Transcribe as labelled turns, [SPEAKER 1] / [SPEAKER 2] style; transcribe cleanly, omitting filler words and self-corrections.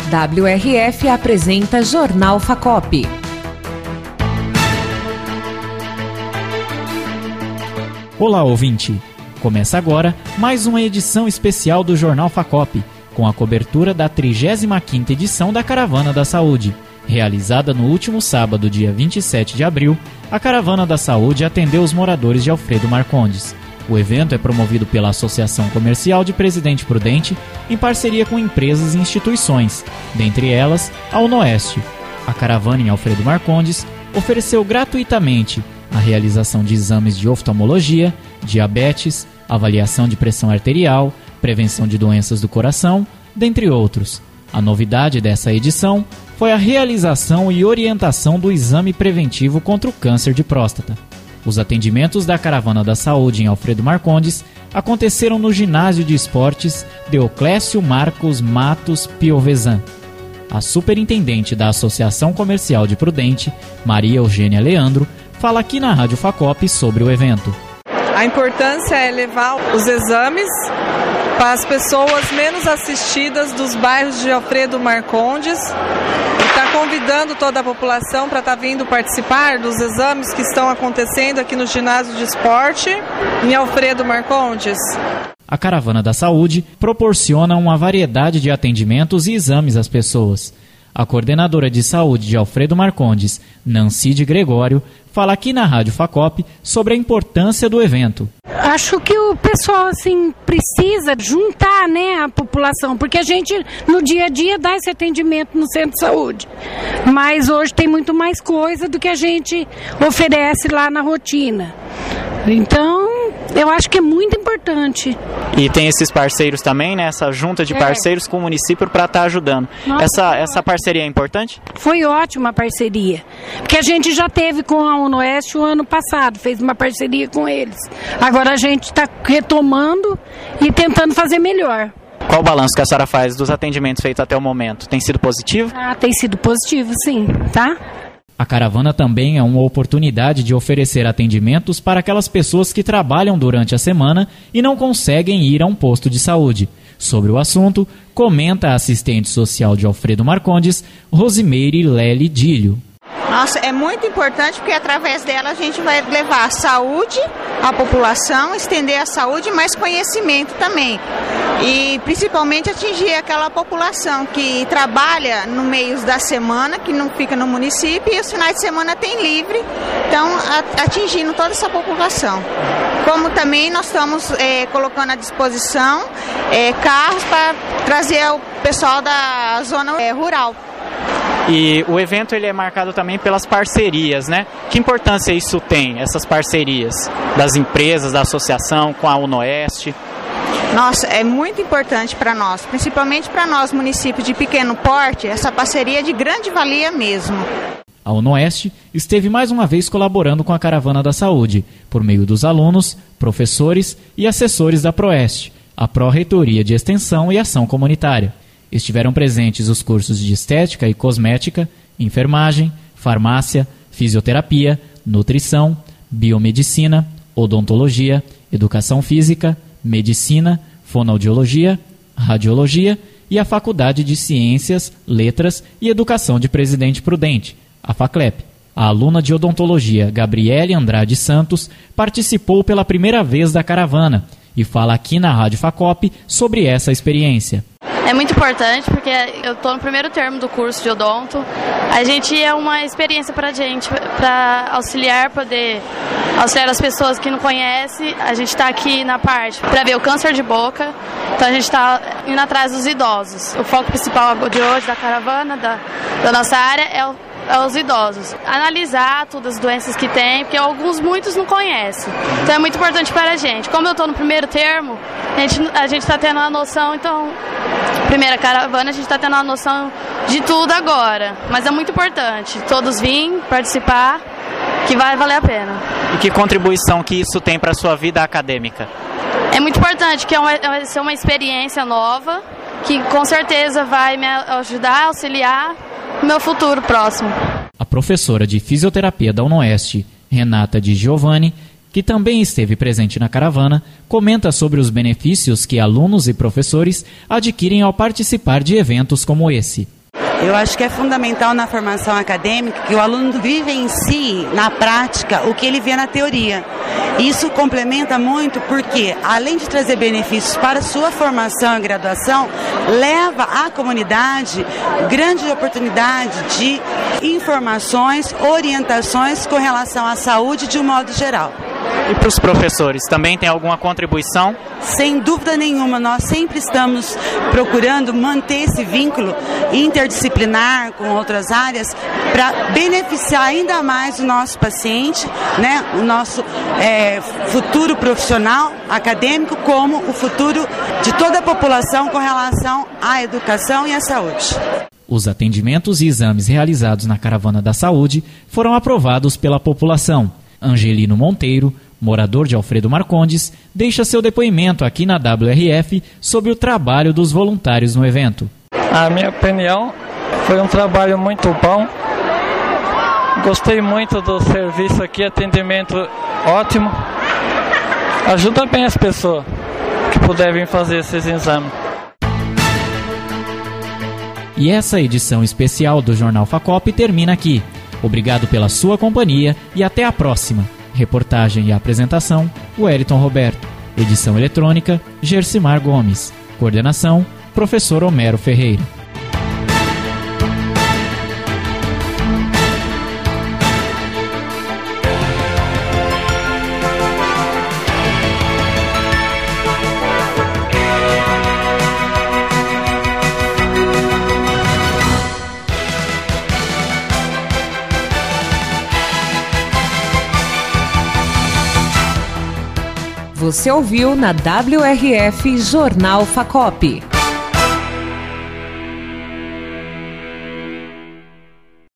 [SPEAKER 1] WRF apresenta Jornal Facop.
[SPEAKER 2] Olá, ouvinte! Começa agora mais uma edição especial do Jornal Facop, com a cobertura da 35ª edição da Caravana da Saúde. Realizada no último sábado, dia 27 de abril, a Caravana da Saúde atendeu os moradores de Alfredo Marcondes. O evento é promovido pela Associação Comercial de Presidente Prudente em parceria com empresas e instituições, dentre elas a UNOeste. A caravana em Alfredo Marcondes ofereceu gratuitamente a realização de exames de oftalmologia, diabetes, avaliação de pressão arterial, prevenção de doenças do coração, dentre outros. A novidade dessa edição foi a realização e orientação do exame preventivo contra o câncer de próstata. Os atendimentos da Caravana da Saúde em Alfredo Marcondes aconteceram no Ginásio de Esportes Deoclésio Marcos Matos Piovesan. A superintendente da Associação Comercial de Prudente, Maria Eugênia Leandro, fala aqui na Rádio Facop sobre o evento.
[SPEAKER 3] A importância é levar os exames para as pessoas menos assistidas dos bairros de Alfredo Marcondes. Está convidando toda a população para estar vindo participar dos exames que estão acontecendo aqui no Ginásio de Esporte, em Alfredo Marcondes.
[SPEAKER 2] A Caravana da Saúde proporciona uma variedade de atendimentos e exames às pessoas. A coordenadora de saúde de Alfredo Marcondes, Nancy de Gregório, fala aqui na Rádio Facop sobre a importância do evento.
[SPEAKER 4] Acho que o pessoal precisa juntar, a população, porque a gente no dia a dia dá esse atendimento no centro de saúde, mas hoje tem muito mais coisa do que a gente oferece lá na rotina. Então, eu acho que é muito importante.
[SPEAKER 5] E tem esses parceiros também, essa junta de parceiros com o município para estar ajudando. Essa parceria é importante?
[SPEAKER 4] Foi ótima a parceria, porque a gente já teve com a UNOeste o ano passado, fez uma parceria com eles. Agora a gente está retomando e tentando fazer melhor.
[SPEAKER 5] Qual o balanço que a senhora faz dos atendimentos feitos até o momento? Tem sido positivo?
[SPEAKER 4] Tem sido positivo, sim, tá?
[SPEAKER 2] A caravana também é uma oportunidade de oferecer atendimentos para aquelas pessoas que trabalham durante a semana e não conseguem ir a um posto de saúde. Sobre o assunto, comenta a assistente social de Alfredo Marcondes, Rosimeire Lely Dílio.
[SPEAKER 6] Nossa, é muito importante porque através dela a gente vai levar a saúde à população, estender a saúde, mais conhecimento também. E principalmente atingir aquela população que trabalha no meio da semana, que não fica no município, e os finais de semana tem livre, então atingindo toda essa população. Como também nós estamos colocando à disposição carros para trazer o pessoal da zona rural.
[SPEAKER 5] E o evento ele é marcado também pelas parcerias, Que importância isso tem, essas parcerias das empresas, da associação com a UNOeste?
[SPEAKER 6] Nossa, é muito importante para nós, principalmente para nós, municípios de pequeno porte, essa parceria é de grande valia mesmo.
[SPEAKER 2] A UNOeste esteve mais uma vez colaborando com a Caravana da Saúde, por meio dos alunos, professores e assessores da Proeste, a Pró-Reitoria de Extensão e Ação Comunitária. Estiveram presentes os cursos de Estética e Cosmética, Enfermagem, Farmácia, Fisioterapia, Nutrição, Biomedicina, Odontologia, Educação Física, Medicina, Fonoaudiologia, Radiologia e a Faculdade de Ciências, Letras e Educação de Presidente Prudente, a FACLEP. A aluna de Odontologia, Gabriele Andrade Santos, participou pela primeira vez da caravana e fala aqui na Rádio Facop sobre essa experiência.
[SPEAKER 7] É muito importante porque eu estou no primeiro termo do curso de odonto. A gente é uma experiência para a gente, para poder auxiliar as pessoas que não conhecem. A gente está aqui na parte para ver o câncer de boca, então a gente está indo atrás dos idosos. O foco principal de hoje da caravana, da nossa área, é os idosos. Analisar todas as doenças que tem, porque muitos não conhecem. Então é muito importante para a gente. Como eu estou no primeiro termo, a gente está tendo uma noção, primeira caravana, a gente está tendo uma noção de tudo agora. Mas é muito importante todos virem participar, que vai valer a pena.
[SPEAKER 5] E que contribuição que isso tem para a sua vida acadêmica?
[SPEAKER 7] É muito importante, que vai ser uma experiência nova, que com certeza vai me ajudar, auxiliar no meu futuro próximo.
[SPEAKER 2] A professora de Fisioterapia da UNOeste, Renata Di Giovanni, que também esteve presente na caravana, comenta sobre os benefícios que alunos e professores adquirem ao participar de eventos como esse.
[SPEAKER 8] Eu acho que é fundamental na formação acadêmica que o aluno vivencie na prática o que ele vê na teoria. Isso complementa muito porque, além de trazer benefícios para a sua formação e graduação, leva à comunidade grande oportunidade de informações, orientações com relação à saúde de um modo geral.
[SPEAKER 5] E para os professores, também tem alguma contribuição?
[SPEAKER 8] Sem dúvida nenhuma, nós sempre estamos procurando manter esse vínculo interdisciplinar com outras áreas para beneficiar ainda mais o nosso paciente, né, o nosso futuro profissional acadêmico, como o futuro de toda a população com relação à educação e à saúde.
[SPEAKER 2] Os atendimentos e exames realizados na Caravana da Saúde foram aprovados pela população. Angelino Monteiro, morador de Alfredo Marcondes, deixa seu depoimento aqui na WRF sobre o trabalho dos voluntários no evento.
[SPEAKER 9] A minha opinião, foi um trabalho muito bom. Gostei muito do serviço aqui, atendimento ótimo. Ajuda bem as pessoas que puderem fazer esses exames.
[SPEAKER 2] E essa edição especial do Jornal Facop termina aqui. Obrigado pela sua companhia e até a próxima. Reportagem e apresentação, Wellington Roberto. Edição eletrônica, Gersimar Gomes. Coordenação, Professor Homero Ferreira.
[SPEAKER 1] Você ouviu na WRF Jornal Facop.